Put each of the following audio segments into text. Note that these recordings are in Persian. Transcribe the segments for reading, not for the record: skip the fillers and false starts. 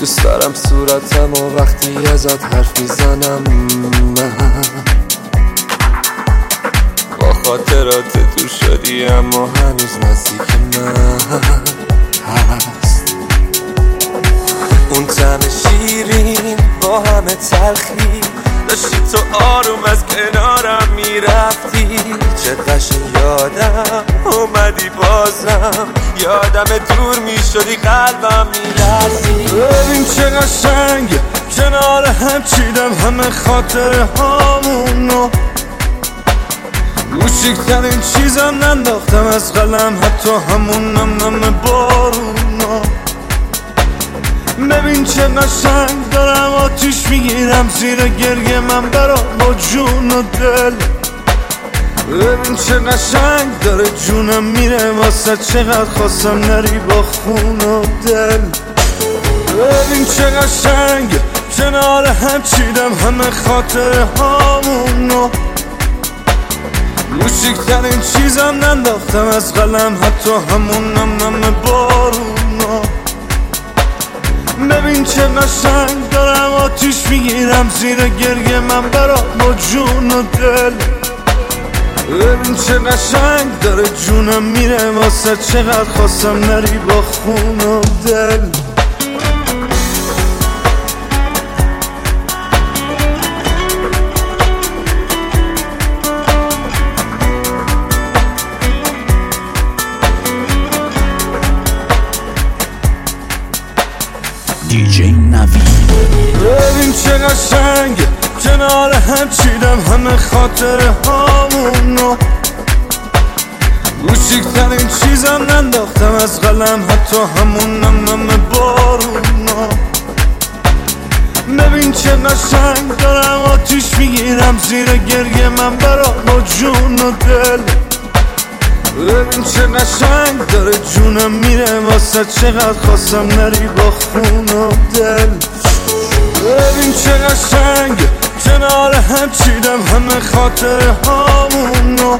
دوست دارم صورتم و وقتی ازت حرف میزنم من با خاطرات دور شدی اما هنوز نزدیک من هست. اون طعم شیرین با همه تلخی داشتی تو آروم از کنارم میرفتی، چه قشنگ یادم اومدی بازم، یادم دور میشدی قلبم میلرزی. ببین چه قشنگ کنار هم چیدم همه خاطره هامونو، کوچیکترین چیزم ننداختم از قلم حتی همون نم بارونا. ببین چه قشنگ دارم آتیش میگیرم زیر گریه من برا با جون و دل. ببین چه قشنگ داره جونم میره واسه چقدر خواستم نری با خون و دل. ببین چه قشنگ کنار هم چیدم همه خاطره هامونو، کوچیکترین چیزم ننداختم از قلم حتی همون نم بارونا. ببین چه قشنگ دارم آتیش میگیرم زیر گریه من برا با جون و دل. ببین چه قشنگ داره جونم میره واسه چقدر خواستم نری با خون و دل. دیجی نوید. ببین چه قشنگ کنار هم چیدم همه خاطره هامونو، کوچیکترین چیزم ننداختم از قلم حتی همون نم بارونا. ببین چه قشنگ دارم آتیش میگیرم زیر گریه من برا با جون و دل. ببین چه قشنگ داره جونم میره واسه چقدر خواستم نری با خون و دل. ببین چه قشنگ کنار هم چیدم همه خاطره هامونو،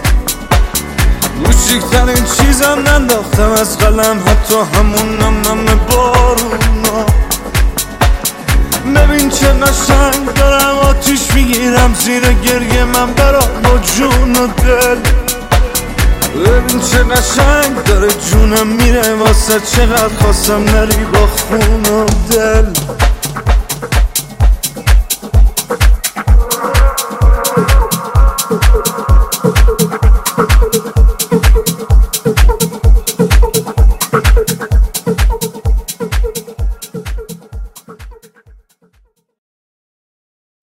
کوچیکترین چیزم ننداختم از قلم حتی همون نم بارونا. ببین چه قشنگ دارم آتیش میگیرم زیر گریه من برا با جون و دل. ببین چه قشنگ داره جونم میره واسه چقدر خواستم نری با خون